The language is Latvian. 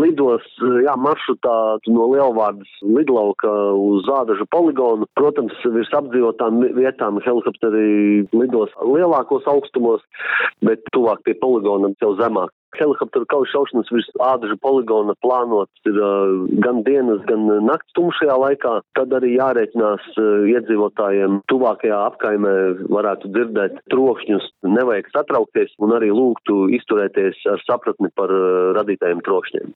lidos, maršrutā no Lielvārdas lidlauka uz Ādažu poligonu. Protams, virs apdzīvotām vietām helikopteri lidos lielākos augstumos, bet tuvāk pie poligona jau zemāk. Helikopteru kaujas šaušanas virs Ādažu poligona plānots ir gan dienas, gan nakts tumšajā laikā. Tad arī jārēķinās iedzīvotājiem tuvākajā apkaimē varētu dzirdēt trokšņus. Nevajag satraukties un arī lūgtu izturēties ar sapratni par radītajiem trokšņiem.